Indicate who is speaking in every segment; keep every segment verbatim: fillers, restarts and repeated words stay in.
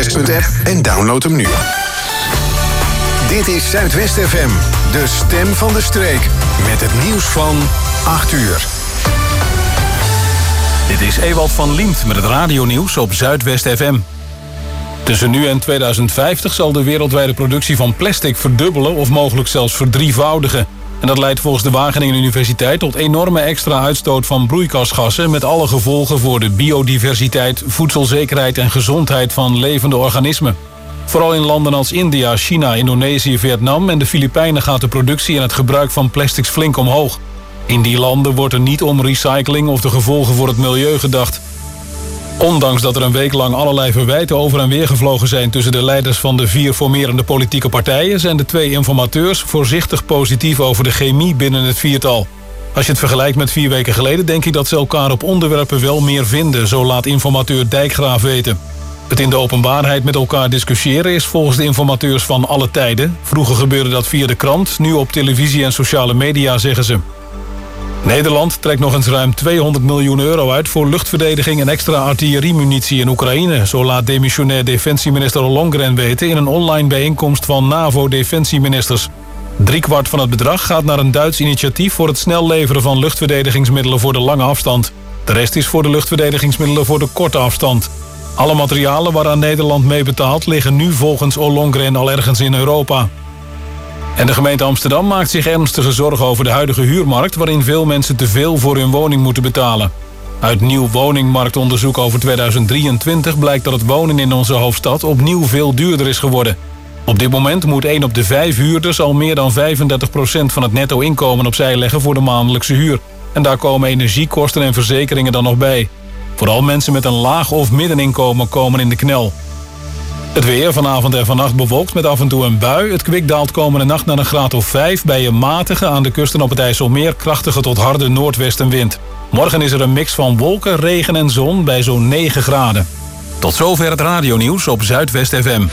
Speaker 1: Zuidwest.app en download hem nu. Dit is Zuidwest F M, de stem van de streek. Met het nieuws van acht uur.
Speaker 2: Dit is Ewald van Liemt met het radionieuws op Zuidwest F M. Tussen nu en tweeduizend vijftig zal de wereldwijde productie van plastic verdubbelen of mogelijk zelfs verdrievoudigen. En dat leidt volgens de Wageningen Universiteit tot enorme extra uitstoot van broeikasgassen met alle gevolgen voor de biodiversiteit, voedselzekerheid en gezondheid van levende organismen. Vooral in landen als India, China, Indonesië, Vietnam en de Filipijnen gaat de productie en het gebruik van plastics flink omhoog. In die landen wordt er niet om recycling of de gevolgen voor het milieu gedacht. Ondanks dat er een week lang allerlei verwijten over en weer gevlogen zijn tussen de leiders van de vier formerende politieke partijen, zijn de twee informateurs voorzichtig positief over de chemie binnen het viertal. Als je het vergelijkt met vier weken geleden, denk ik dat ze elkaar op onderwerpen wel meer vinden, zo laat informateur Dijkgraaf weten. Het in de openbaarheid met elkaar discussiëren is volgens de informateurs van alle tijden. Vroeger gebeurde dat via de krant, nu op televisie en sociale media, zeggen ze. Nederland trekt nog eens ruim tweehonderd miljoen euro uit voor luchtverdediging en extra artilleriemunitie in Oekraïne. Zo laat demissionair defensieminister Ollongren weten in een online bijeenkomst van NAVO-defensieministers. Driekwart van het bedrag gaat naar een Duits initiatief voor het snel leveren van luchtverdedigingsmiddelen voor de lange afstand. De rest is voor de luchtverdedigingsmiddelen voor de korte afstand. Alle materialen waaraan Nederland mee betaalt liggen nu volgens Ollongren al ergens in Europa. En de gemeente Amsterdam maakt zich ernstige zorgen over de huidige huurmarkt, waarin veel mensen te veel voor hun woning moeten betalen. Uit nieuw woningmarktonderzoek over tweeduizend drieëntwintig blijkt dat het wonen in onze hoofdstad opnieuw veel duurder is geworden. Op dit moment moet één op de vijf huurders al meer dan vijfendertig procent van het netto-inkomen opzij leggen voor de maandelijkse huur. En daar komen energiekosten en verzekeringen dan nog bij. Vooral mensen met een laag of middeninkomen komen in de knel. Het weer vanavond en vannacht bewolkt met af en toe een bui. Het kwik daalt komende nacht naar een graad of vijf... bij een matige, aan de kust en op het IJsselmeer krachtige tot harde noordwestenwind. Morgen is er een mix van wolken, regen en zon bij zo'n negen graden. Tot zover het radionieuws op Zuidwest F M.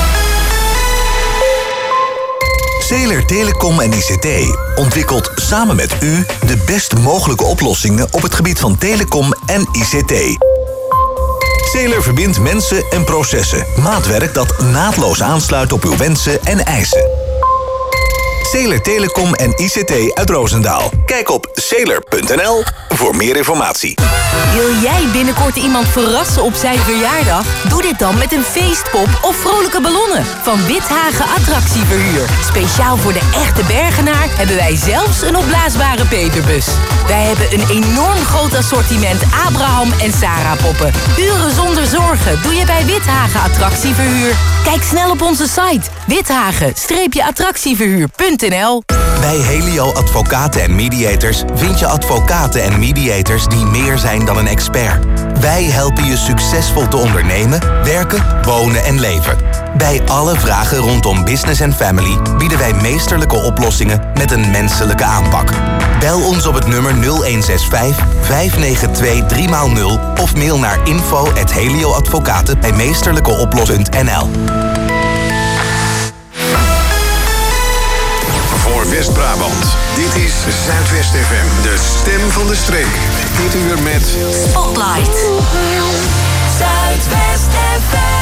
Speaker 3: Zeeler Telecom en I C T ontwikkelt samen met u de best mogelijke oplossingen op het gebied van telecom en I C T. Zeeler verbindt mensen en processen. Maatwerk dat naadloos aansluit op uw wensen en eisen. Zeeler Telecom en I C T uit Roosendaal. Kijk op zeeler punt n l voor meer informatie.
Speaker 4: Wil jij binnenkort iemand verrassen op zijn verjaardag? Doe dit dan met een feestpop of vrolijke ballonnen van Withagen Attractieverhuur. Speciaal voor de echte Bergenaar hebben wij zelfs een opblaasbare peperbus. Wij hebben een enorm groot assortiment Abraham en Sarah poppen. Uren zonder zorgen doe je bij Withagen Attractieverhuur. Kijk snel op onze site withagen attractieverhuur punt n l.
Speaker 3: Bij Helio Advocaten en Mediators vind je advocaten en mediators die meer zijn dan een expert. Wij helpen je succesvol te ondernemen, werken, wonen en leven. Bij alle vragen rondom business en family bieden wij meesterlijke oplossingen met een menselijke aanpak. Bel ons op het nummer nul een zes vijf, vijf negen twee, drie nul of mail naar info at helioadvocaten bij meesterlijkeoplossing punt n l.
Speaker 1: Voor West-Brabant, dit is Zuidwest F M, de stem van de streek. Dit uur met
Speaker 4: Spotlight. Zuidwest F M.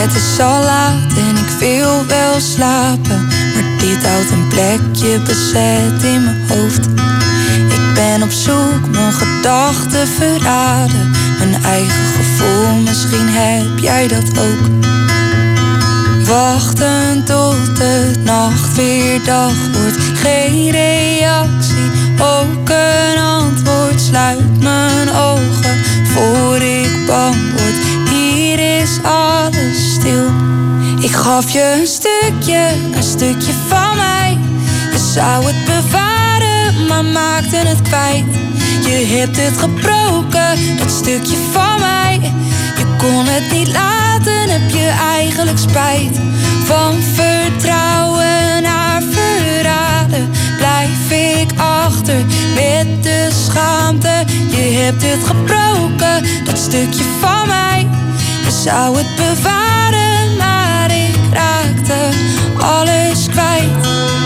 Speaker 5: Het is al laat en ik wil wel slapen, maar dit houdt een plekje bezet in mijn hoofd. Ik ben op zoek, mijn gedachten verraden, mijn eigen gevoel, misschien heb jij dat ook. Wachten tot de nacht weer dag wordt, geen reactie, ook een antwoord. Sluit mijn ogen voor ik bang word, hier is alles stil. Ik gaf je een stukje, een stukje van mij. Je zou het bewaren, maar maakte het kwijt. Je hebt het gebroken, dat stukje van mij. Je kon het niet laten, heb je eigenlijk spijt. Van vertrouwen naar verraden blijf ik achter met de schaamte. Je hebt het gebroken, dat stukje van mij. Je zou het bewaren, maar ik raakte alles kwijt.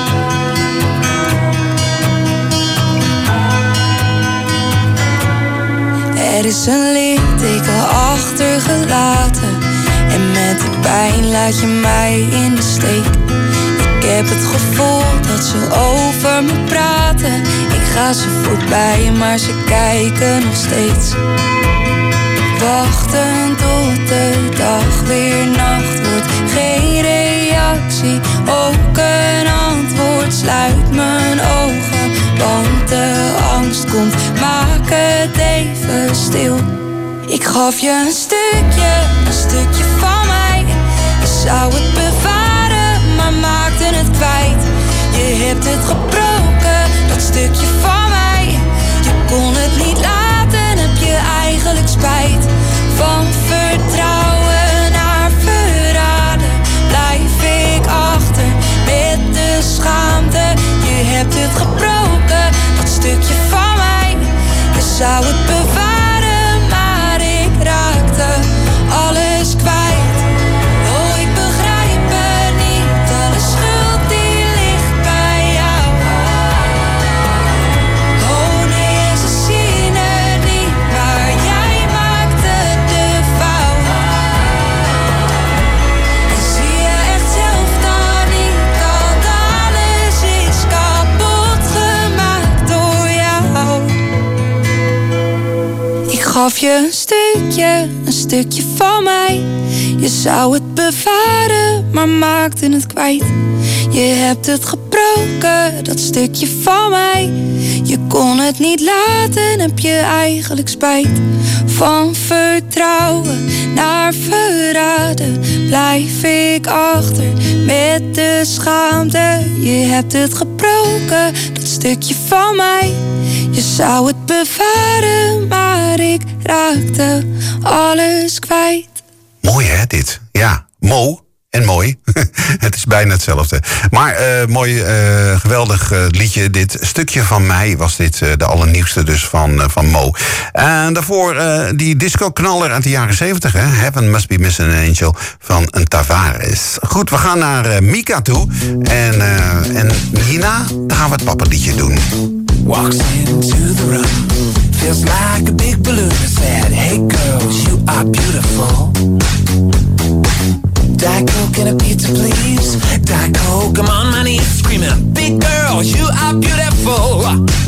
Speaker 5: Er is een litteken achtergelaten en met die pijn laat je mij in de steek. Ik heb het gevoel dat ze over me praten. Ik ga ze voorbij, maar ze kijken nog steeds. Wachten tot de dag weer nacht wordt, geen reactie, ook een antwoord. Sluit mijn ogen, want de angst komt, maak het even stil. Ik gaf je een stukje, een stukje van mij. Je zou het bewaren, maar maakte het kwijt. Je hebt het gebroken, dat stukje van mij. Je kon het niet laten, heb je eigenlijk spijt. Van vertrouwen naar verraden blijf ik achter met de schaamte. Je hebt het gebroken, dat stukje van mij. Je zou het bewaren, maar ik raakte alles kwijt. Oh, ik begrijp het niet, alle schuld die ligt bij jou. Oh nee, ze zien het niet, maar jij maakte de fout. En zie je echt zelf dan niet dat alles is kapot gemaakt door jou. Ik gaf je een stukje, een stukje van mij. Je zou het bewaren, maar maakte het kwijt. Je hebt het gebroken, dat stukje van mij. Je kon het niet laten, heb je eigenlijk spijt. Van vertrouwen naar verraden blijf ik achter met de schaamte. Je hebt het gebroken, dat stukje van mij. Je zou het bewaren, maar ik raakte alles kwijt.
Speaker 6: Mooi hè, dit. Ja, Mo en mooi. Het is bijna hetzelfde. Maar uh, mooi, uh, geweldig uh, liedje. Dit stukje van mij was dit uh, de allernieuwste dus van, uh, van Mo. En daarvoor uh, die disco-knaller uit de jaren zeventig. Hè? Heaven Must Be Missing an Angel van een Tavares. Goed, we gaan naar uh, Mika toe. En, uh, en hierna gaan we het pappenliedje doen.
Speaker 7: Walks into the room, feels like a big balloon. I said, hey girls, you are beautiful. Diet Coke and a pizza, please. Diet Coke, I'm on my knees screaming, big girls, you are beautiful.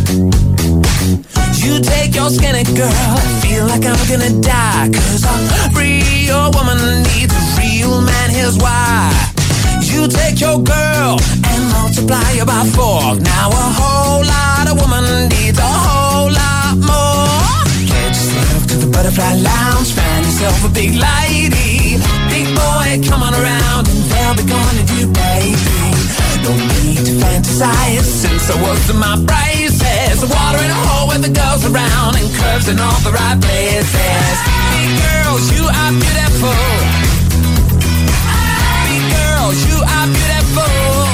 Speaker 7: You take your skinny girl, I feel like I'm gonna die. Cause a real woman needs a real man, here's why. You take your girl and multiply her by four. Now a whole lot of woman needs a whole lot more. Get yourself to the butterfly lounge, find yourself a big lady. Big boy, come on around and they'll be going to you, baby. No need to fantasize, since I was in my braces. Water in a hole with the girls around and curves in all the right places. Big girls, you are beautiful. You are beautiful.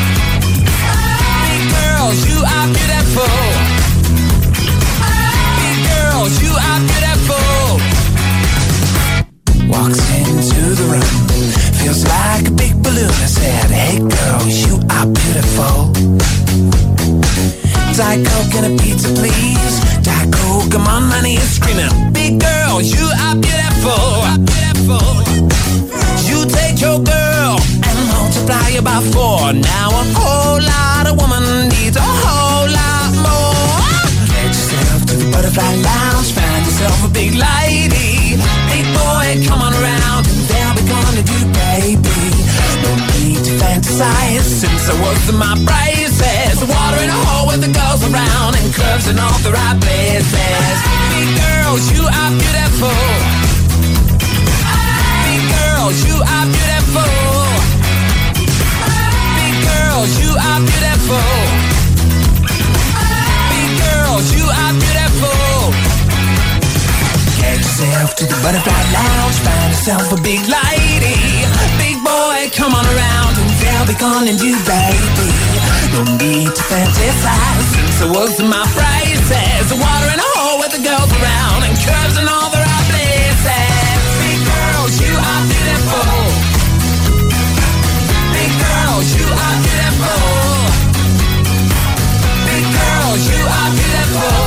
Speaker 7: Big girls, you are beautiful. Big girls, you are beautiful. Walks into the room, feels like a big balloon. I said, hey girls, you are beautiful. Diet Coke and a pizza, please. Diet Coke, I'm on my knees screaming, big girls, you are beautiful. Beautiful. You take about four. Now a whole lot of woman needs a whole lot more. Get yourself to the butterfly lounge, find yourself a big lady. Big boy, come on around, and they'll be gonna do, baby. No need to fantasize, since I was in my braces. Water in a hole with the girls around, and curves in all the right places. Big girls, you are beautiful. Big girls, you are beautiful. Big girls, you are beautiful. Big girls, you are beautiful. Get yourself to the butterfly lounge, find yourself a big lady. Big boy, come on around, and they'll be calling you baby. No need to fantasize, since I was in my phrases. Water in a hole with the girls around, and curves in all the right places. Big girls, you are beautiful. Big girls, you are beautiful. Big girls, you are beautiful.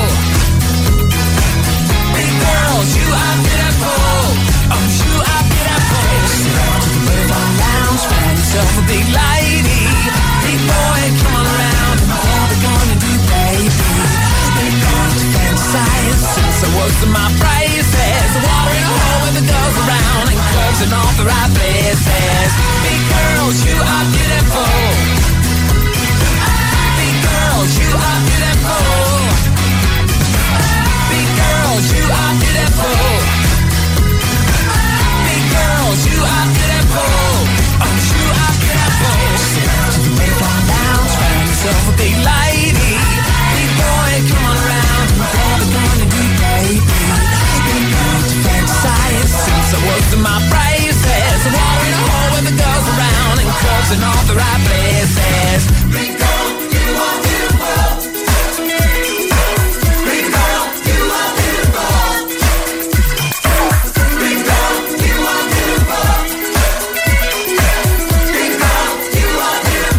Speaker 7: Big girls, you are beautiful. Oh, you are beautiful. Step to the butterfly lounge, find yourself a big lady. Big boy, come on around, and all they're gonna do, baby. They're going to fantasize, since I was in my braces. Water in a hole with the girls around, and curves in all the right places. Big girls, you are beautiful. Big girls, you are beautiful. Big girls, you are beautiful. Big girls, you are beautiful. Oh, you are beautiful. Step to the butterfly lounge, find yourself a big lady. Big boy, come on around, and all they're gonna do, baby. You need to fantasize, since I was in my braces. Water in a hole with the girls around, and curves in all the right places. Big girl, you are beautiful. Big girl, you are beautiful. Big girl, you are beautiful. Big girl, you are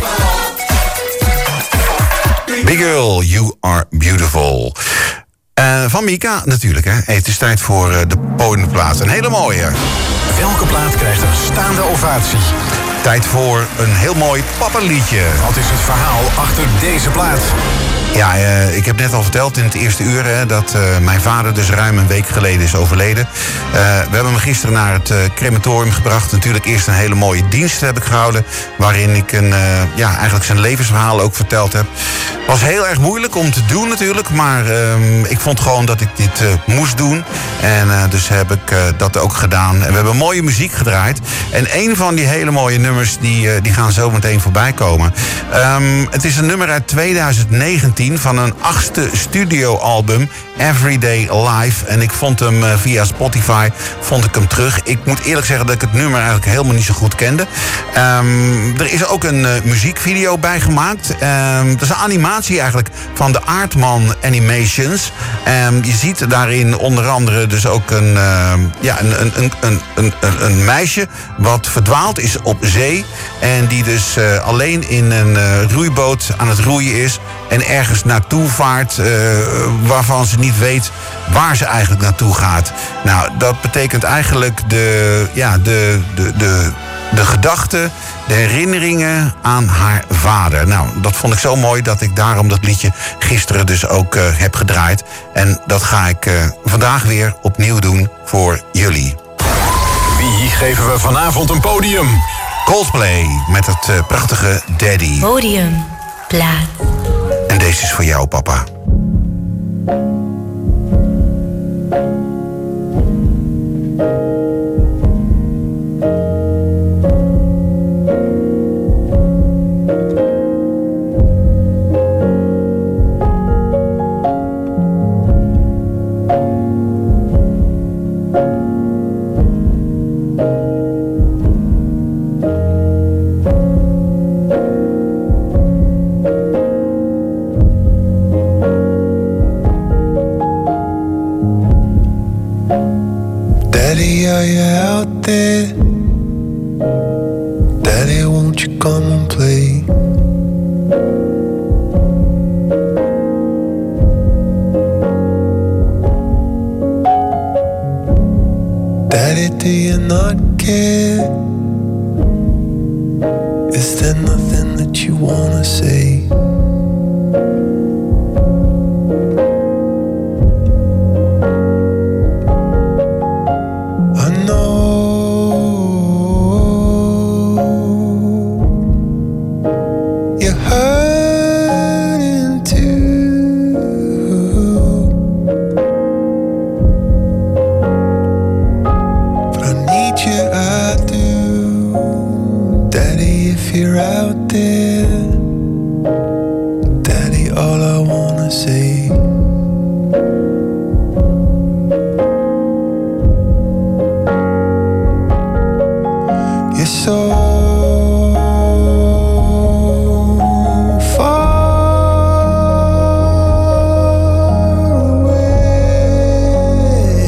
Speaker 7: beautiful.
Speaker 6: Big Girl, You Are Beautiful. Uh, van Mika natuurlijk, hè. Hey, het is tijd voor uh, de podiumplaat. Een hele mooie.
Speaker 1: Welke plaat krijgt een staande ovatie?
Speaker 6: Tijd voor een heel mooi pappenliedje.
Speaker 1: Wat is het verhaal achter deze plaat?
Speaker 6: Ja, uh, ik heb net al verteld in het eerste uur hè, dat uh, mijn vader dus ruim een week geleden is overleden. Uh, we hebben hem gisteren naar het uh, crematorium gebracht. Natuurlijk eerst een hele mooie dienst heb ik gehouden, waarin ik een, uh, ja, eigenlijk zijn levensverhaal ook verteld heb. Was heel erg moeilijk om te doen natuurlijk, maar uh, ik vond gewoon dat ik dit uh, moest doen. En uh, dus heb ik uh, dat ook gedaan. En we hebben mooie muziek gedraaid. En een van die hele mooie nummers, die, uh, die gaan zo meteen voorbij komen. Um, het is een nummer uit tweeduizend negentien van een achtste studioalbum, Everyday Life. En ik vond hem uh, via Spotify, vond ik hem terug. Ik moet eerlijk zeggen dat ik het nummer eigenlijk helemaal niet zo goed kende. Um, er is ook een uh, muziekvideo bij gemaakt. Um, dat is een animatie eigenlijk van de Aardman Animations. Um, je ziet daarin onder andere dus ook een, uh, ja, een, een, een, een, een, een meisje wat verdwaald is op zee. En die dus uh, alleen in een uh, roeiboot aan het roeien is. En ergens naartoe vaart uh, waarvan ze niet weet waar ze eigenlijk naartoe gaat. Nou, dat betekent eigenlijk de, ja, de, de, de, de gedachten, de herinneringen aan haar vader. Nou, dat vond ik zo mooi dat ik daarom dat liedje gisteren dus ook uh, heb gedraaid. En dat ga ik uh, vandaag weer opnieuw doen voor jullie.
Speaker 1: Wie geven we vanavond een podium?
Speaker 6: Coldplay met het uh, prachtige Daddy.
Speaker 8: Podium, plaat.
Speaker 6: En deze is voor jou, papa.
Speaker 9: Daddy, are you out there? Daddy, won't you come and play? Daddy, do you not care? Is there nothing that you wanna say? I know you're hurting too, but I need you, I do, Daddy, if you're out there, Daddy, all I wanna say. You're so far away.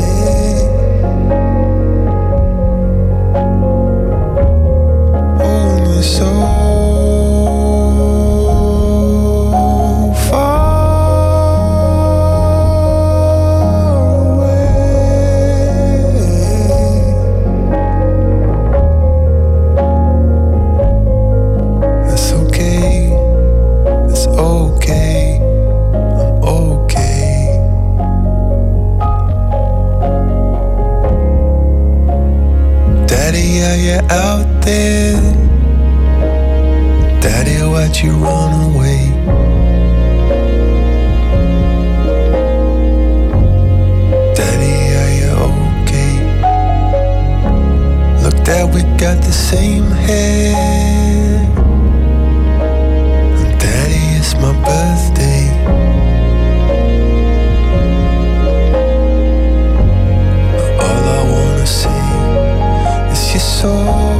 Speaker 9: Oh, you're so far away. It's okay, it's okay, I'm okay. Daddy, are you out there? Daddy, why'd you run away? Daddy, are you okay? Look, Dad, we got the same hair. And Daddy, it's my birthday. But all I wanna say is you're so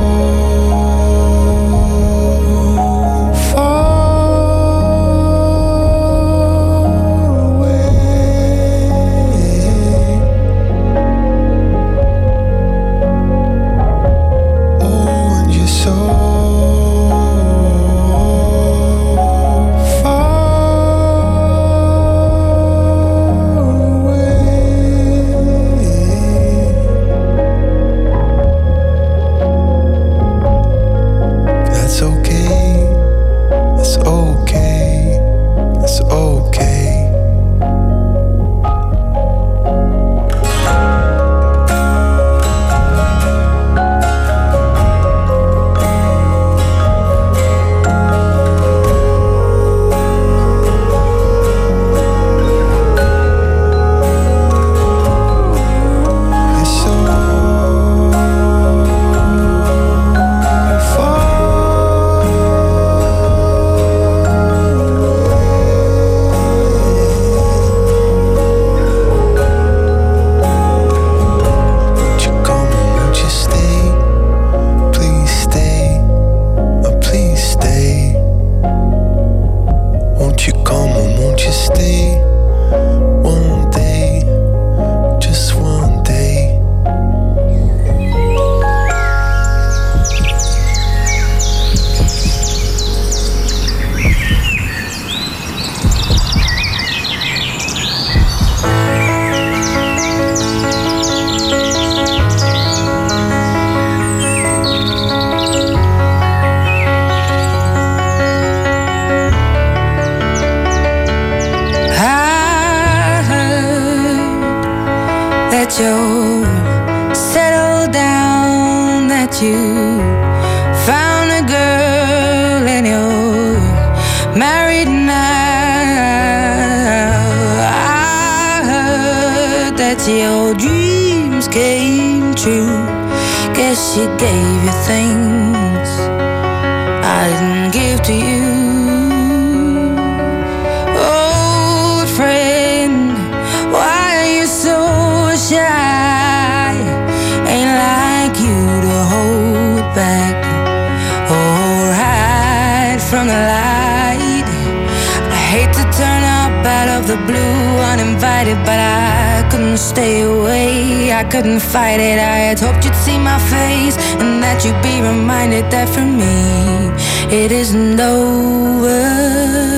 Speaker 9: far away. Oh, and you're so far away. That's okay, that's okay, that's okay. You're so Won't you come and won't you stay? Please stay, oh please stay. Won't you come and won't you stay? One day, just one day.
Speaker 5: I heard that you're settled down, that you found a girl and you're married now. I heard that your dreams came true. Guess she gave you things I didn't give to you. Old friend, why are you so shy? Ain't like you to hold back or hide from the light. I hate to turn up out of the blue uninvited, but I couldn't stay away. I couldn't fight it. I had hoped you'd see my face and that you'd be reminded that for me it isn't over.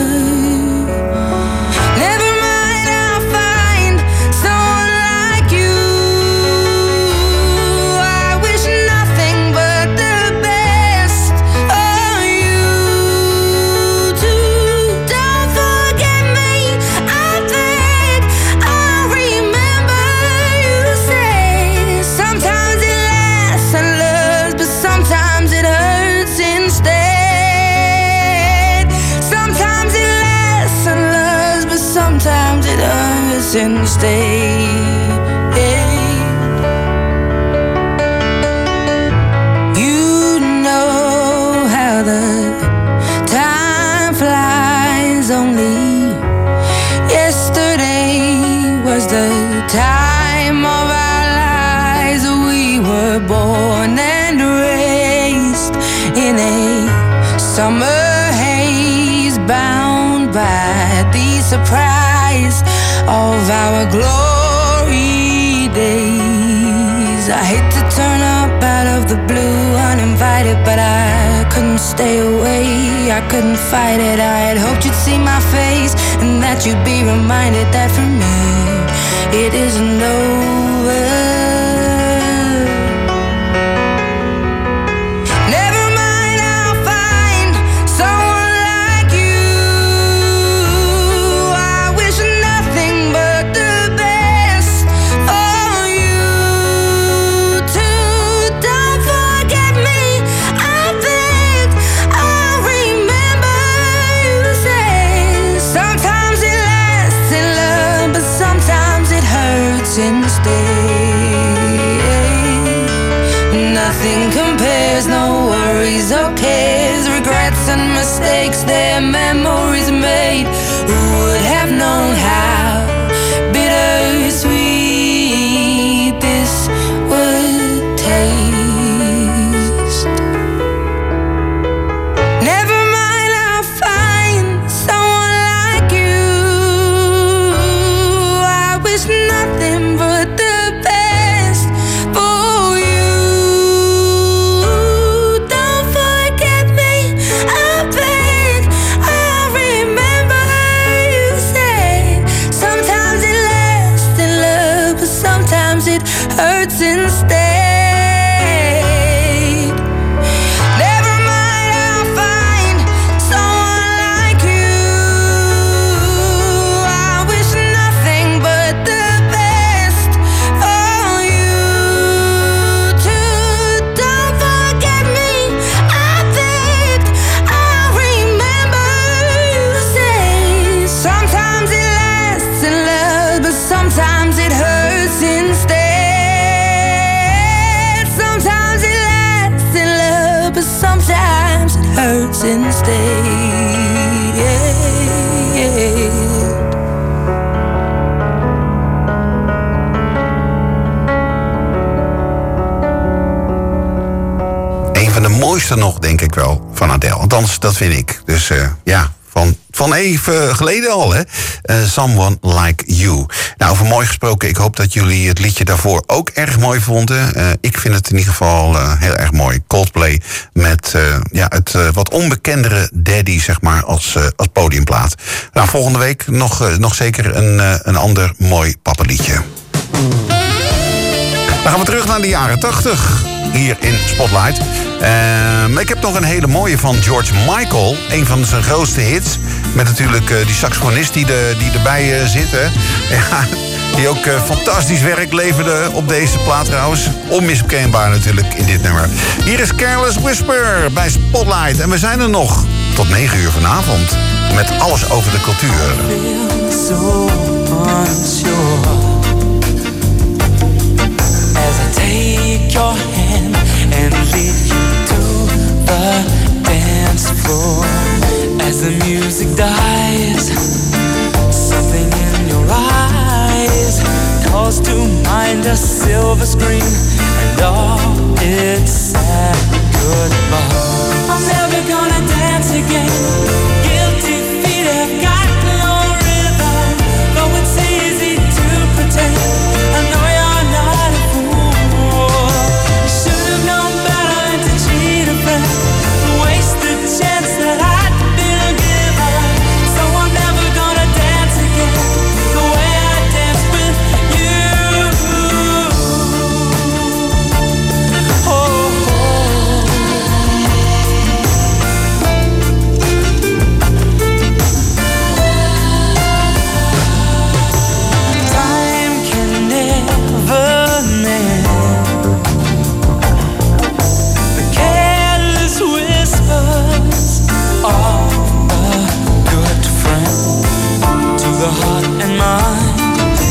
Speaker 5: Never mind, I'll find someone like you. I wish nothing but the best. Oh, hurts instead. You know how the time flies. Only yesterday was the time of our lives. We were born and raised in a summer haze, bound by the surprise of our glory days. I hate to turn up out of the blue uninvited, but I couldn't stay away, I couldn't fight it. I had hoped you'd see my face and that you'd be reminded that for me it isn't over. Nothing compares, no worries or cares, regrets and mistakes, their memories made. Who would have known how bittersweet this would taste? Never mind, I'll find someone like you. I wish nothing but the best for you. Hurts instead. Never mind, I'll find someone like you. I wish nothing but the best for you too. Don't forget me, I think I remember you say sometimes it lasts in love, but sometimes it hurts instead. Sometimes it hurts instead.
Speaker 6: Een van de mooiste nog, denk ik wel, van Adele. Althans, dat vind ik. Dus uh, ja, van, van even geleden al, hè. Uh, Someone Like You. Nou, over mooi gesproken, ik hoop dat jullie het liedje daarvoor ook erg mooi vonden. Uh, ik vind het in ieder geval uh, heel erg mooi. Coldplay met uh, ja, het uh, wat onbekendere Daddy, zeg maar, als, uh, als podiumplaat. Nou, volgende week nog, uh, nog zeker een, uh, een ander mooi pappenliedje. Dan gaan we terug naar de jaren tachtig. Hier in Spotlight. Uh, ik heb nog een hele mooie van George Michael. Een van zijn grootste hits. Met natuurlijk uh, die saxofonist die, de, die erbij uh, zit. Hè. Ja, die ook uh, fantastisch werk leverde op deze plaat trouwens. Onmiskenbaar natuurlijk in dit nummer. Hier is Careless Whisper bij Spotlight. En we zijn er nog tot negen uur vanavond. Met alles over de cultuur.
Speaker 7: So unsure as I take your hand and lead you to the dance floor. As the music dies, something in your eyes calls to mind a silver screen and all its sad goodbye. I'm never gonna dance again. Guilty feet have got no rhythm, though it's easy to pretend. I know you're not a fool. You should have known better than to cheat a friend, waste the chance that I'd been given. So I'm never gonna dance again the way I danced with you. Oh, oh. Time can never mend the careless whispers of a good friend to the heart and mind.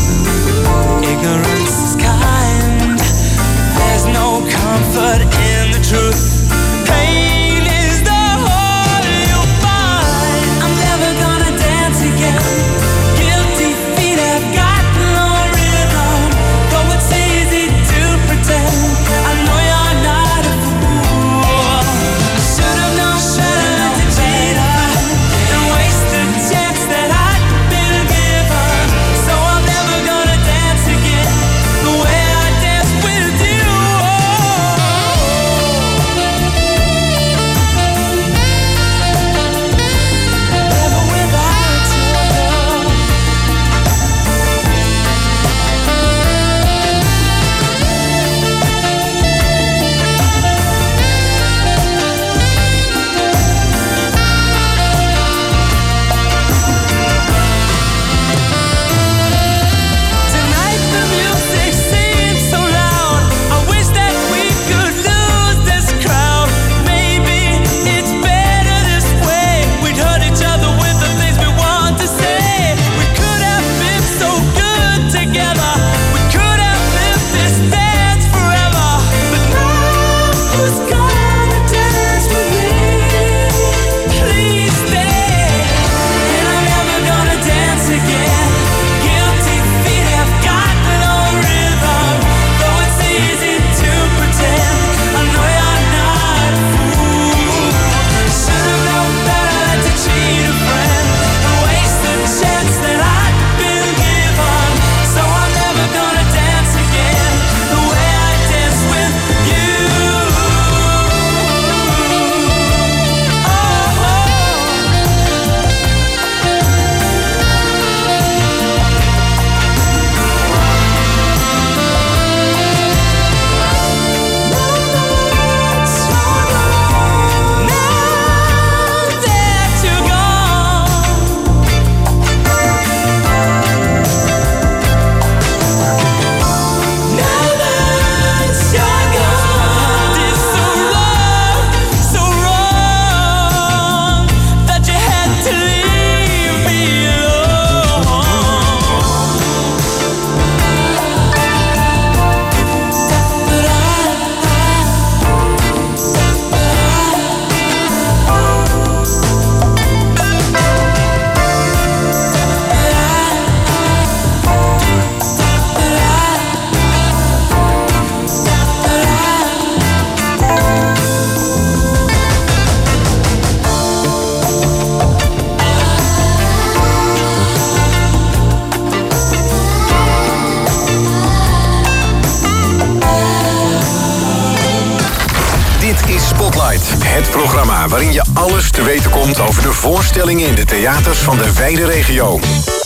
Speaker 1: Spotlight. Het programma waarin je alles te weten komt over de voorstellingen in de theaters van de wijde regio.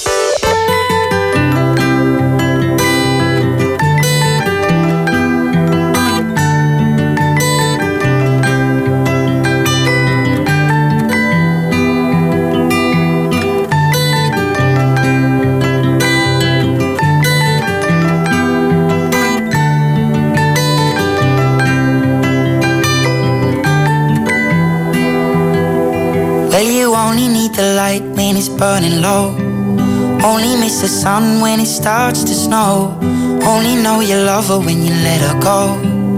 Speaker 10: The light when it's burning low. Only miss the sun when it starts to snow. Only know you love her when you let her go.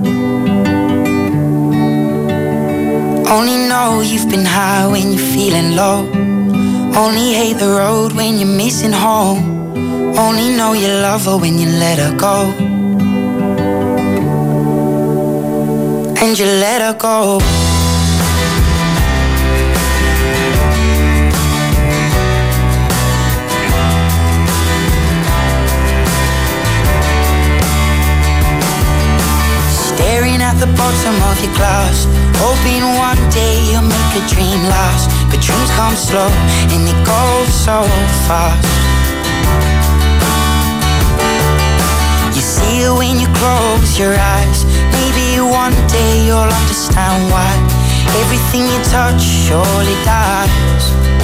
Speaker 10: Only know you've been high when you're feeling low. Only hate the road when you're missing home. Only know you love her when you let her go. And you let her go. Staring at the bottom of your glass, hoping one day you'll make a dream last. But dreams come slow and they go so fast. You see it when you close your eyes. Maybe one day you'll understand why everything you touch surely dies.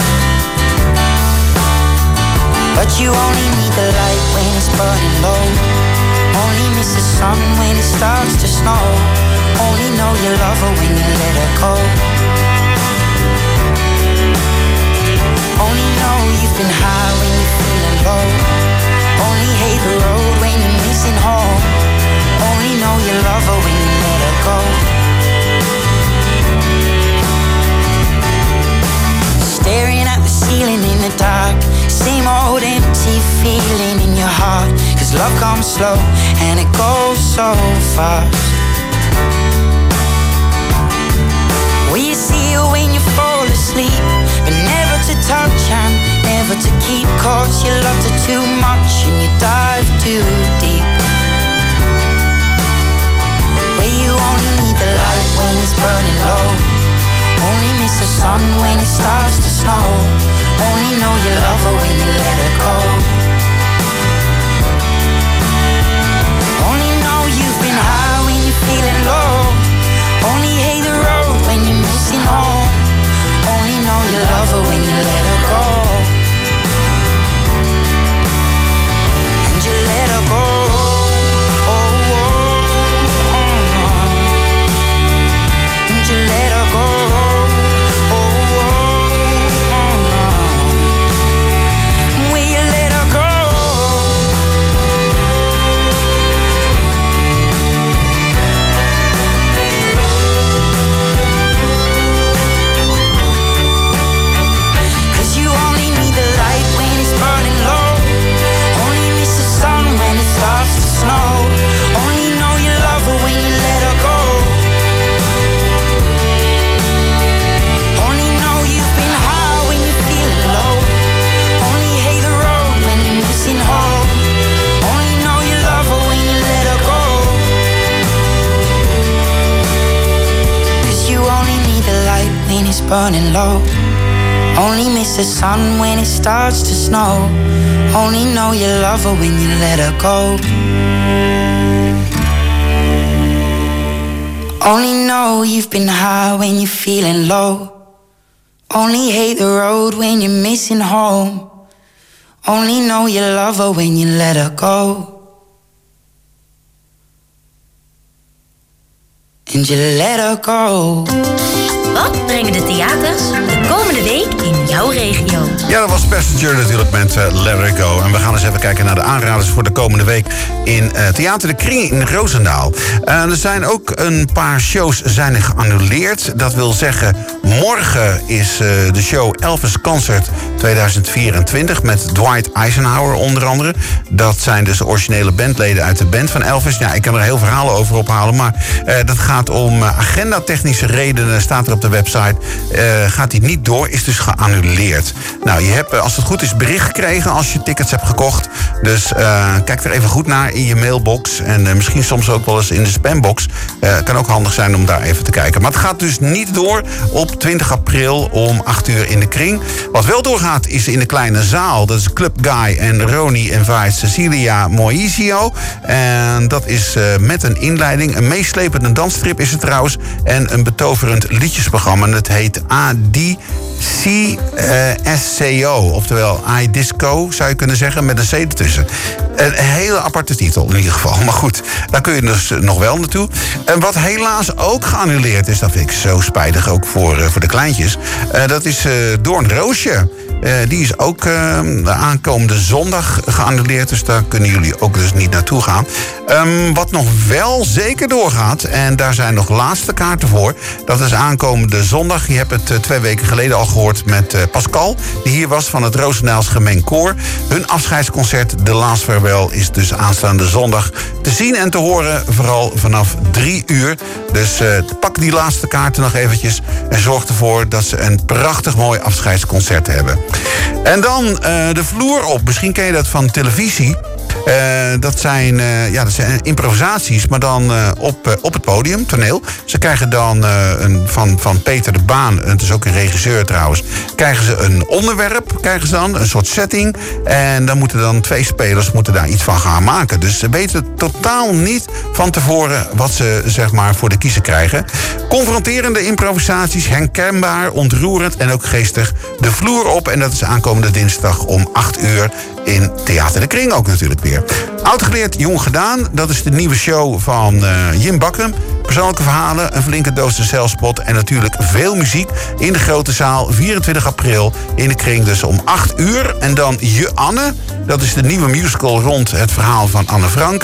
Speaker 10: But you only need the light when it's burning low. Only miss the sun when it starts to snow. Only know you love her when you let her go. Only know you've been high when you're feeling low. Only hate the road when you're missing home. Only know you love her when you let her go. Staring at the ceiling in the dark, same old empty feeling in your heart. Cause love comes slow and it goes so fast. Will you see it when you fall asleep, but never to touch and never to keep? Cause you loved her too much and you dive too deep. Where you only need the light when it's burning low. Only miss the sun when it starts to snow. Only know you love her when you let her go. Only know you've been high when you're feeling low. Only hate the road when you're missing home. Only know you love her when you let her go. And you let her go. Oh, oh, oh, oh. And you let her go. Burning low. Only miss the sun when it starts to snow. Only know you love her when you let her go. Only know you've been high when you're feeling low. Only hate the road when you're missing home. Only know you love her when you let her go. And you let her go.
Speaker 8: Wat brengen de theaters de komende week in jouw regio?
Speaker 6: Ja, dat was Passenger natuurlijk met uh, Let It Go. En we gaan eens even kijken naar de aanraders voor de komende week in uh, Theater de Kring in Roosendaal. Uh, er zijn ook een paar shows zijn geannuleerd. Dat wil zeggen, morgen is uh, de show Elvis Concert tweeduizend vierentwintig met Dwight Eisenhower onder andere. Dat zijn dus de originele bandleden uit de band van Elvis. Ja, ik kan er heel verhalen over ophalen, maar uh, dat gaat om uh, agendatechnische redenen, staat er op de website. Uh, gaat die niet door, is dus geannuleerd. geannuleerd. Nou, je hebt, als het goed is, bericht gekregen als je tickets hebt gekocht. Dus uh, kijk er even goed naar in je mailbox. En uh, misschien soms ook wel eens in de spambox. Uh, kan ook handig zijn om daar even te kijken. Maar het gaat dus niet door op twintig april om acht uur in de Kring. Wat wel doorgaat is in de kleine zaal. Dat is Club Guy en Ronnie en Vice Cecilia Moisio. En dat is uh, met een inleiding. Een meeslepende dansstrip is het trouwens. En een betoverend liedjesprogramma. En het heet A D C S C O. Oftewel iDisco, zou je kunnen zeggen, met een C ertussen. Een hele aparte titel in ieder geval. Maar goed, daar kun je dus nog wel naartoe. En wat helaas ook geannuleerd is, dat vind ik zo spijtig ook voor, uh, voor de kleintjes. Uh, dat is uh, Doornroosje. Uh, die is ook uh, de aankomende zondag geannuleerd. Dus daar kunnen jullie ook dus niet naartoe gaan. Um, wat nog wel zeker doorgaat, en daar zijn nog laatste kaarten voor. Dat is aankomende zondag. Je hebt het uh, twee weken geleden al gehoord met uh, Pascal. Die hier was van het Roosendaals Gemeen Koor. Hun afscheidsconcert The Last Farewell is dus aanstaande zondag te zien en te horen. Vooral vanaf drie uur. Dus uh, pak die laatste kaarten nog eventjes. En zorg ervoor dat ze een prachtig mooi afscheidsconcert hebben. En dan uh, de vloer op. Misschien ken je dat van televisie. Uh, dat, zijn, uh, ja, dat zijn improvisaties, maar dan uh, op, uh, op het podium, toneel. Ze krijgen dan uh, een, van, van Peter de Baan, het is ook een regisseur trouwens, krijgen ze een onderwerp, krijgen ze dan, een soort setting. En dan moeten dan twee spelers moeten daar iets van gaan maken. Dus ze weten totaal niet van tevoren wat ze zeg maar voor de kiezer krijgen. Confronterende improvisaties, herkenbaar, ontroerend en ook geestig. De vloer op en dat is aankomende dinsdag om acht uur in Theater de Kring ook natuurlijk weer. Oud geleerd, jong gedaan. Dat is de nieuwe show van uh, Jim Bakken. Persoonlijke verhalen, een flinke doos de zelfspot en natuurlijk veel muziek in de grote zaal. vierentwintig april in de Kring, dus om acht uur. En dan Je Anne. Dat is de nieuwe musical rond het verhaal van Anne Frank.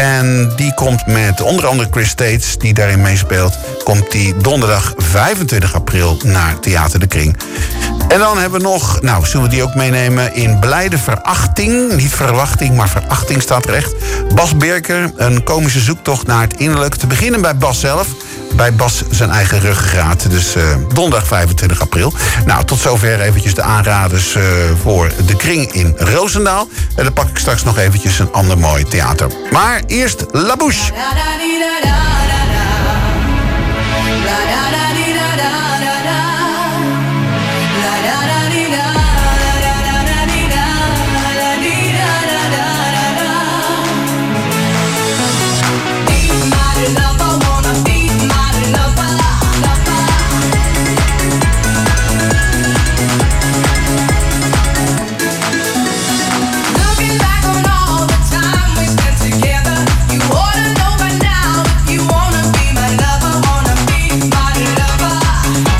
Speaker 6: En die komt met onder andere Chris States, die daarin meespeelt, komt die donderdag vijfentwintig april naar Theater de Kring. En dan hebben we nog, nou, zullen we die ook meenemen in Blijde Verachting. Niet verwachting, maar verachting staat er echt. Bas Birker, een komische zoektocht naar het innerlijk. Te beginnen bij Bas zelf. Bij Bas zijn eigen ruggengraat. Dus uh, donderdag vijfentwintig april. Nou, tot zover eventjes de aanraders uh, voor de Kring in Roosendaal. En dan pak ik straks nog eventjes een ander mooi theater. Maar eerst La Bouche.
Speaker 11: Together, you ought to know by now if you wanna be my lover, wanna be my lover.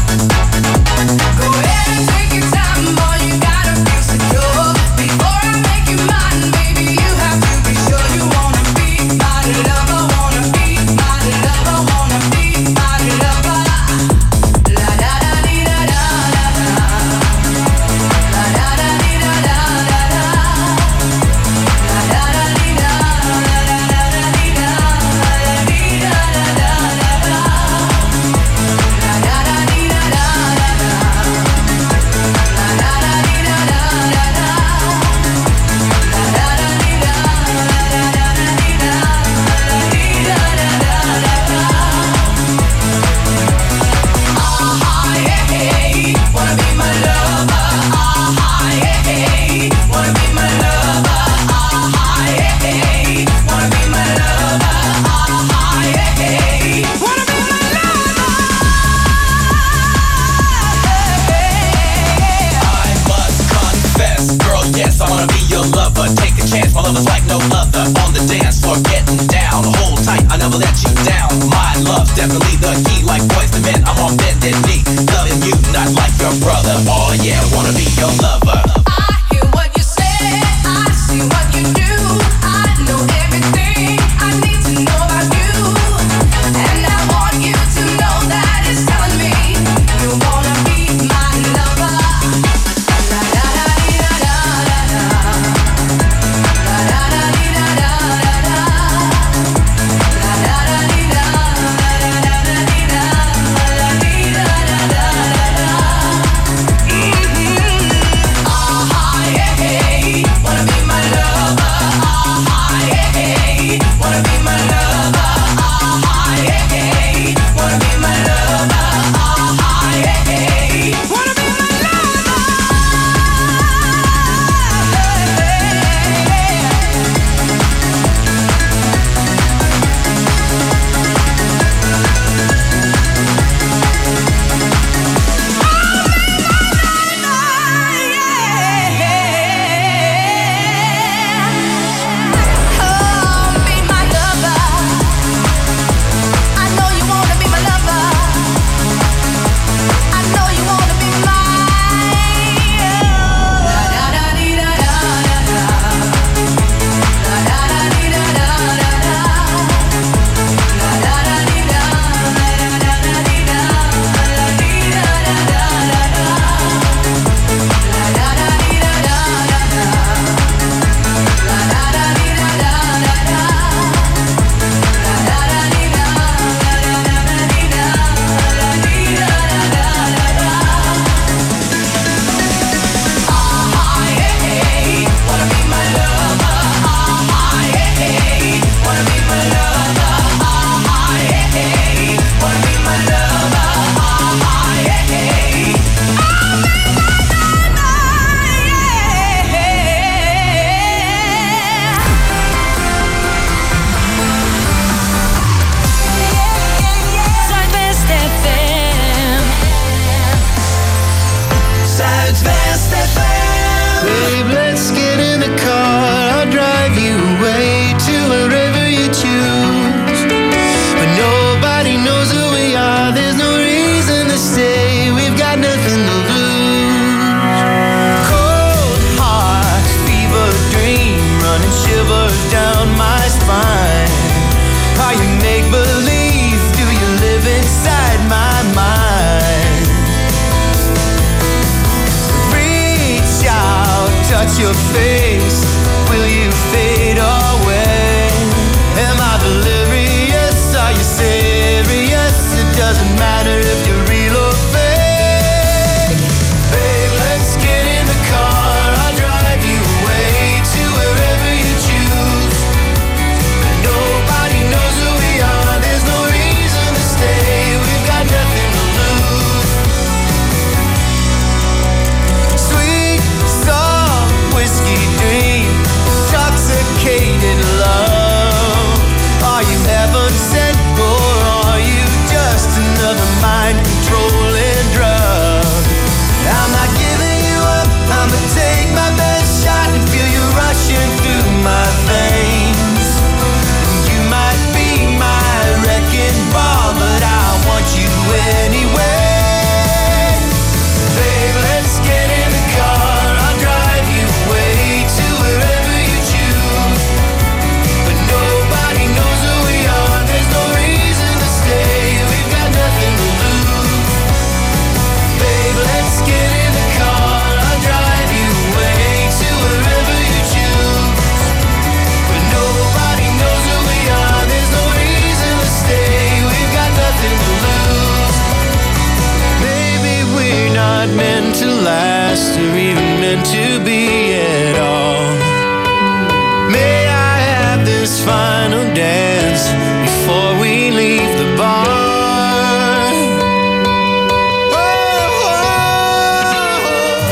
Speaker 9: your face? Will you fade away? Am I delirious? Are you serious? It doesn't matter if you're real or fake. Babe, let's get in the car. I'll drive you away to wherever you choose. Nobody knows who we are. There's no reason to stay. We've got nothing to lose. Sweet, soft, whiskey dream, intoxicated love. Are you heaven sent or are you just another mind-controlling drug? I'm not giving you up. I'ma take my best shot and feel you rushing through my veins. You might be my wrecking ball, but I want you anyway. Babe, let's get in the car. I'll drive you away to wherever you choose. But nobody knows who we are. There's no reason to stay. We've got nothing to lose. Babe, let's get in the car. I'll drive you away to wherever you choose. But nobody knows who we are. There's no reason to stay. We've got nothing to lose. Maybe we're not meant to last or even meant to be at all. May I have this final dance before we leave the bar? Oh, oh, oh.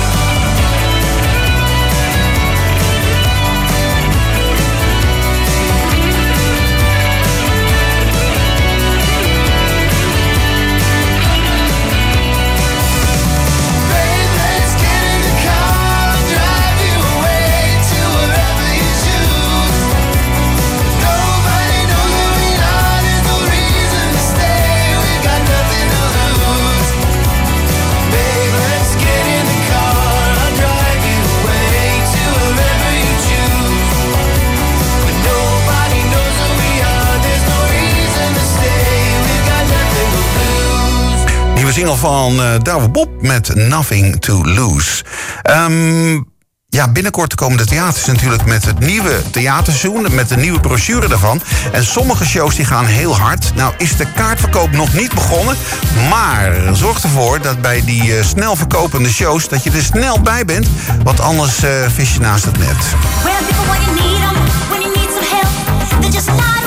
Speaker 9: Babe, let's get in the car. I'll drive you away to wherever you choose. Nobody knows who we are. There's no reason to stay. We've got nothing to lose. Babe, let's get in the car. I'll drive you away to wherever you choose. But nobody knows who we are. There's no reason to stay. We've got nothing to lose.
Speaker 6: Nieuwe single van uh, Douwe Bob met Nothing to Lose. Ehm, ja, binnenkort de komende theaters natuurlijk met het nieuwe theaterseizoen, met de nieuwe brochure daarvan. En sommige shows die gaan heel hard. Nou is de kaartverkoop nog niet begonnen, maar zorg ervoor dat bij die uh, snel verkopende shows dat je er snel bij bent, want anders uh, vis je naast het net.
Speaker 11: Where people when you need 'em, when you need some help, they're just not around.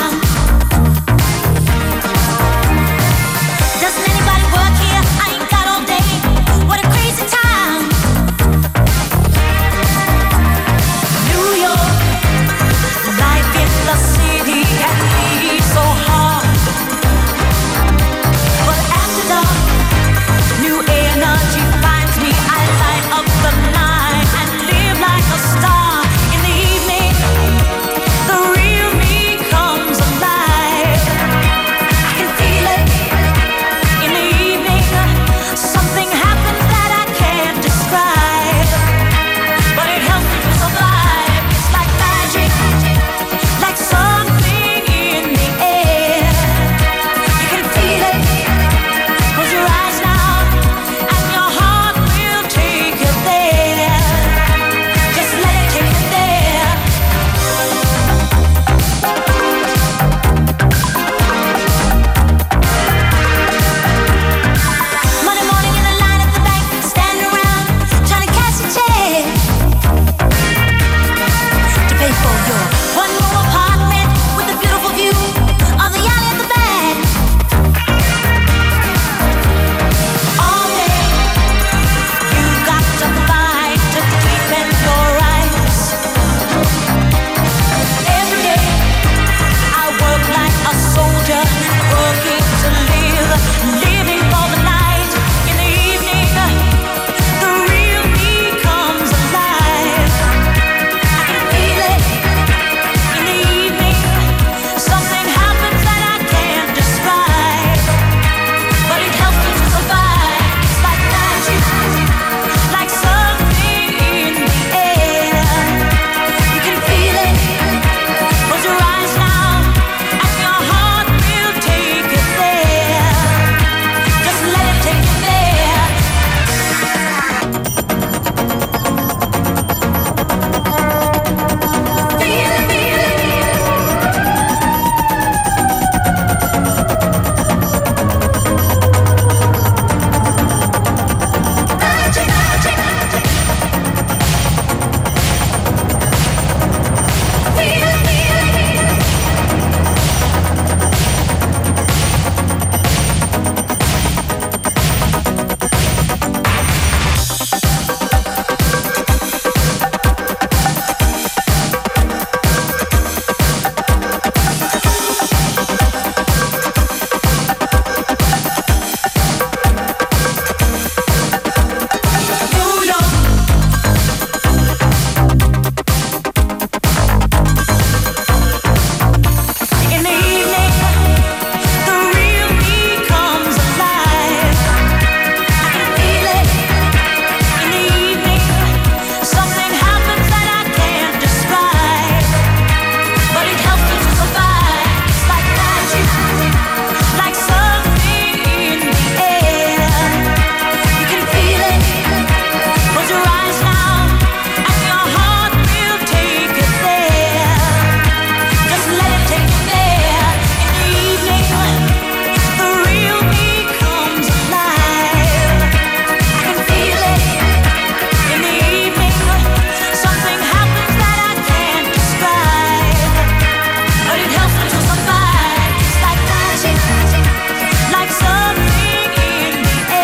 Speaker 11: Doesn't anybody work here? I ain't got all day. What a crazy time. New York, life in the city can be so hard. But after dark, new energy finds me. I light up the night and live like a star. In the evening, the real me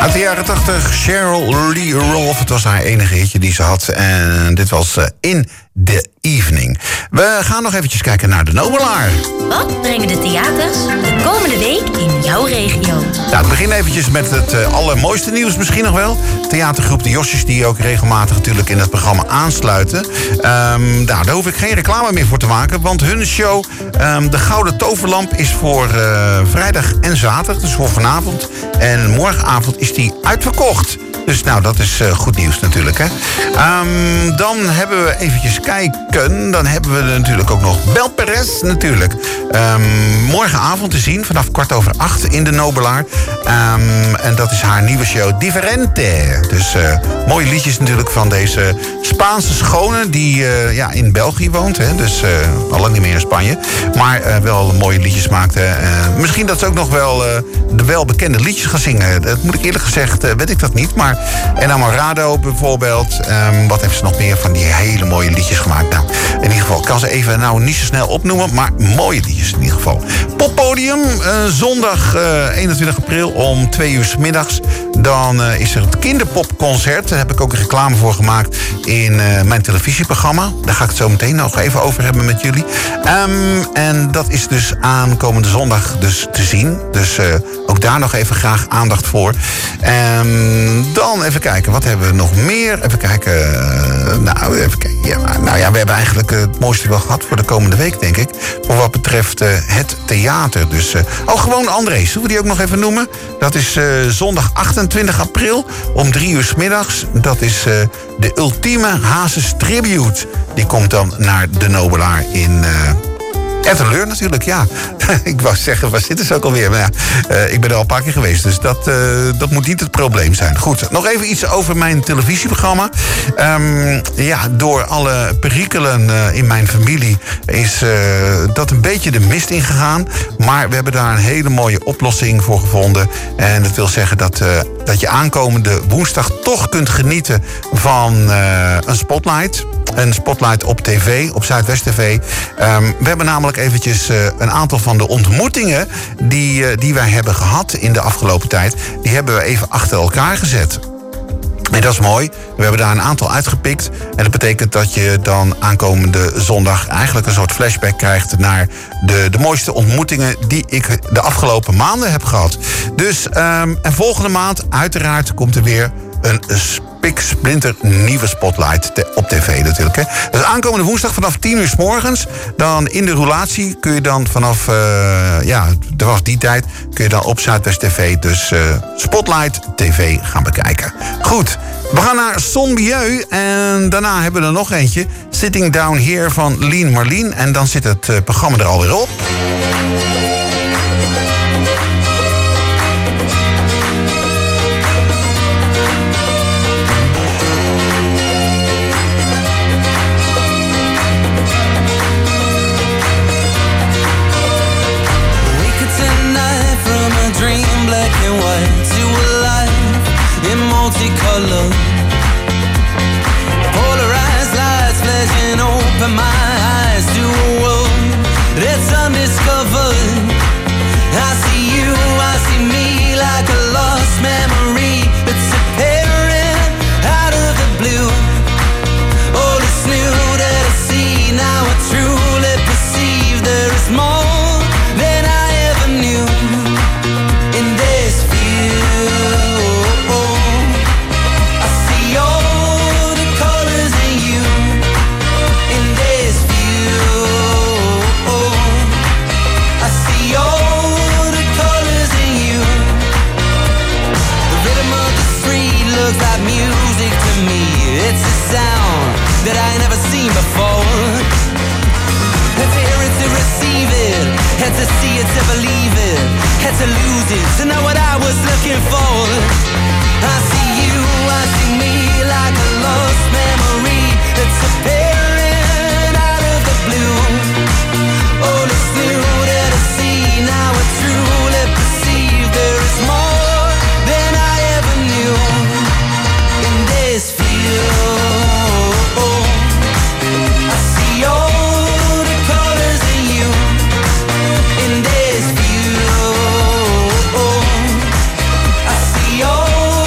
Speaker 6: Uit de jaren tachtig, Cheryl Lee Rolfe. Het was haar enige hitje die ze had. En dit was uh, In the Evening. We gaan nog eventjes kijken naar de Nobelaar.
Speaker 8: Wat brengen de theaters de komende week in jouw regio?
Speaker 6: Nou, we beginnen eventjes met het uh, allermooiste nieuws misschien nog wel. Theatergroep De Josjes, die ook regelmatig natuurlijk in het programma aansluiten. Um, nou, daar hoef ik geen reclame meer voor te maken. Want hun show, um, De Gouden Toverlamp, is voor uh, vrijdag en zaterdag. Dus voor vanavond. En morgenavond is die uitverkocht. Dus nou, dat is uh, goed nieuws natuurlijk, hè. Um, dan hebben we eventjes kijken. Dan hebben we natuurlijk ook nog Bel Perez natuurlijk. Um, morgenavond te zien, vanaf kwart over acht in de Nobelaar. Um, en dat is haar nieuwe show Diferente. Dus uh, mooie liedjes natuurlijk van deze Spaanse schone die uh, ja, in België woont. Hè. Dus uh, al lang niet meer in Spanje. Maar uh, wel mooie liedjes maakte. Uh, misschien dat ze ook nog wel uh, de welbekende liedjes gaan zingen. Dat moet ik eerlijk gezegd, uh, weet ik dat niet. Maar Enamorado bijvoorbeeld. Um, wat heeft ze nog meer van die hele mooie liedjes gemaakt? Nou, in ieder geval, ik kan ze even nou niet zo snel opnoemen. Maar mooie liedjes in ieder geval. Poppodium, uh, zondag uh, eenentwintig april om twee uur 's middags. Dan uh, is er het kinderpopconcert. Daar heb ik ook een reclame voor gemaakt in uh, mijn televisieprogramma. Daar ga ik het zo meteen nog even over hebben met jullie. Um, en dat is dus aankomende zondag dus te zien. Dus uh, ook daar nog even graag aandacht voor. Um, dan even kijken, wat hebben we nog meer? Even kijken. Uh, nou, even kijken. Ja, nou ja, we hebben eigenlijk uh, het mooiste wel gehad voor de komende week, denk ik. Voor wat betreft uh, het theater. Dus, uh, oh, gewoon André. Zullen we die ook nog even noemen? Dat is uh, zondag achtentwintig april om drie uur 's middags. Dat is uh, de ultieme Hazes Tribute. Die komt dan naar de Nobelaar in... Uh, Etteleur natuurlijk, ja. Ik wou zeggen, waar zitten ze ook alweer? Maar ja, uh, ik ben er al een paar keer geweest, dus dat, uh, dat moet niet het probleem zijn. Goed, nog even iets over mijn televisieprogramma. Um, ja, door alle perikelen uh, in mijn familie is uh, dat een beetje de mist ingegaan. Maar we hebben daar een hele mooie oplossing voor gevonden. En dat wil zeggen dat, uh, dat je aankomende woensdag toch kunt genieten van uh, een spotlight. Een spotlight op tv, op Zuidwest T V. Um, we hebben namelijk eventjes uh, een aantal van de ontmoetingen die, uh, die wij hebben gehad in de afgelopen tijd, die hebben we even achter elkaar gezet. En dat is mooi. We hebben daar een aantal uitgepikt. En dat betekent dat je dan aankomende zondag eigenlijk een soort flashback krijgt naar de, de mooiste ontmoetingen die ik de afgelopen maanden heb gehad. Dus, um, en volgende maand uiteraard komt er weer een spiksplinter nieuwe spotlight te, op tv natuurlijk. Hè. Dus aankomende woensdag vanaf tien uur 's morgens. Dan in de roulatie kun je dan vanaf, uh, ja, er was die tijd, kun je dan op Zuidwest T V dus uh, Spotlight T V gaan bekijken. Goed, we gaan naar Son Bieu en daarna hebben we er nog eentje. Sitting Down Here van Lien Marleen. En dan zit het uh, programma er alweer op.
Speaker 7: Multicolor, polarized lights flashing open my eyes to a world that's undiscovered. I see you, I see me like a lost memory that's appearing out of the blue. All is new that I see now, I truly perceive there is more than I ever knew in this field. It's a sound that I never seen before. Had to hear it to receive it, had to see it to believe it, had to lose it to know what I was looking for. I see you, I see me like a lost memory that's appearing out of the blue. All is new that I see now, I truly perceive there is more than I ever knew in this field. I see all the colors in you in this view. I see all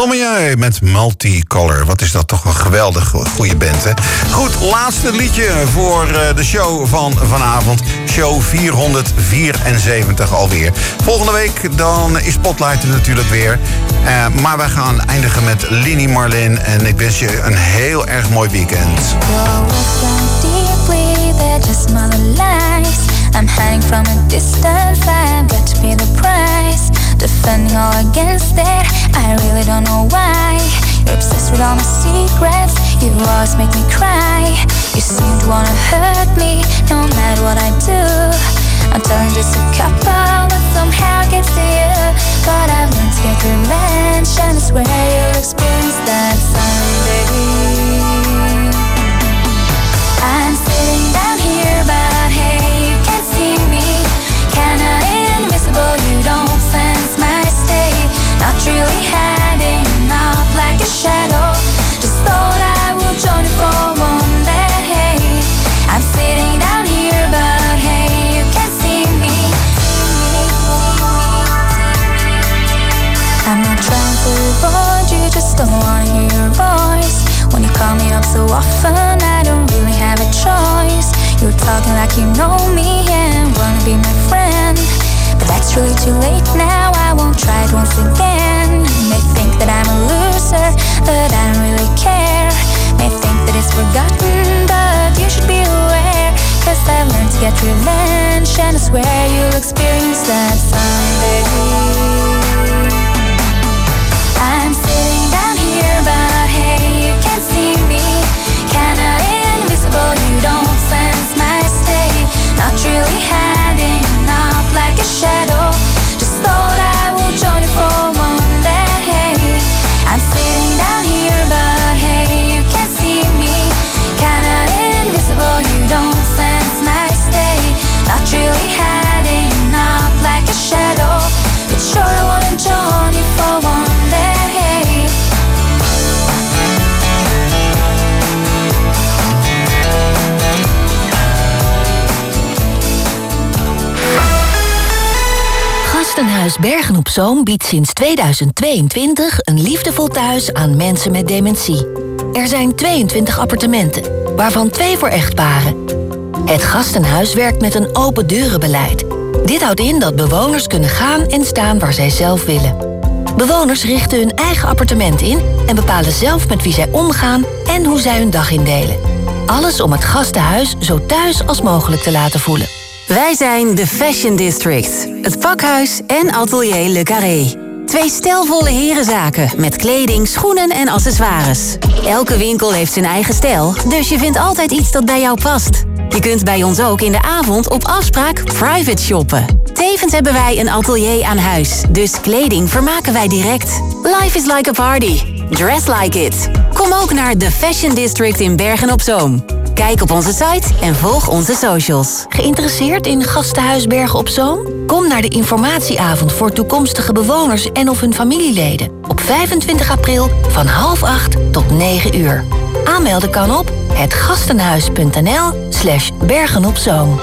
Speaker 6: Sommier met Multicolor. Wat is dat toch een geweldig goede band, hè? Goed, laatste liedje voor de show van vanavond. Show vierhonderdvierenzeventig alweer. Volgende week dan is Spotlight er natuurlijk weer. Uh, maar wij gaan eindigen met Lini Marlin. En ik wens je een heel erg mooi weekend.
Speaker 12: I'm hiding from a distant fire, but to pay the price. Defending all against that, I really don't know why. You're obsessed with all my secrets, you always make me cry. You seem to wanna hurt me, no matter what I do. I'm telling just a couple, but somehow gets to you. But I've learned to get revenge, and I swear you'll experience that someday. I'm sitting down here, but hey, you can't see me. Kinda invisible, you don't sense my state. Not really hiding out like a shadow. Just thought I would join you for one day. I'm sitting down here, but hey, you can't see me. I'm not trying to avoid you, just don't wanna hear your voice. When you call me up so often, I don't really have a choice. You're talking like you know me and wanna be my friend. But that's really too late now, I won't try it once again. You may think that I'm a loser, but I don't really care. May think that it's forgotten, but you should be aware. Cause I've learned to get revenge, and I swear you'll experience that someday. I'm sitting down here, but hey, you can't see me. Kinda invisible, you don't sense my state. Not really hiding out like a shadow. Just thought I would join you for one day. I'm sitting down here, but hey, you can't see me. Kinda invisible, you don't sense my state. Not really hiding out like a shadow. But sure I wanna join you for one day.
Speaker 4: Gastenhuis Bergen op Zoom biedt sinds tweeduizend tweeëntwintig een liefdevol thuis aan mensen met dementie. Er zijn tweeëntwintig appartementen, waarvan twee voor echtparen. Het Gastenhuis werkt met een open deurenbeleid. Dit houdt in dat bewoners kunnen gaan en staan waar zij zelf willen. Bewoners richten hun eigen appartement in en bepalen zelf met wie zij omgaan en hoe zij hun dag indelen. Alles om het gastenhuis zo thuis als mogelijk te laten voelen.
Speaker 13: Wij zijn de Fashion District, het pakhuis en atelier Le Carré. Twee stijlvolle herenzaken met kleding, schoenen en accessoires. Elke winkel heeft zijn eigen stijl, dus je vindt altijd iets dat bij jou past. Je kunt bij ons ook in de avond op afspraak private shoppen. Tevens hebben wij een atelier aan huis, dus kleding vermaken wij direct. Life is like a party. Dress like it. Kom ook naar de Fashion District in Bergen op Zoom. Kijk op onze site en volg onze socials.
Speaker 4: Geïnteresseerd in Gastenhuis Bergen op Zoom? Kom naar de informatieavond voor toekomstige bewoners en of hun familieleden. Op vijfentwintig april van half acht tot negen uur. Aanmelden kan op hetgastenhuis.nl slash Bergen op Zoom.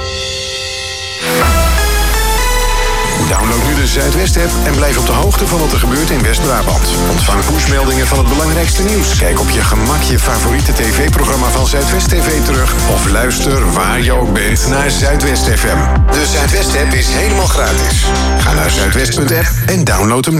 Speaker 1: Download nu de Zuidwest-app en blijf op de hoogte van wat er gebeurt in West-Brabant. Ontvang pushmeldingen van het belangrijkste nieuws. Kijk op je gemak je favoriete tv-programma van Zuidwest T V terug. Of luister waar je ook bent naar Zuidwest F M. De Zuidwest-app is helemaal gratis. Ga naar zuidwest punt app en download hem.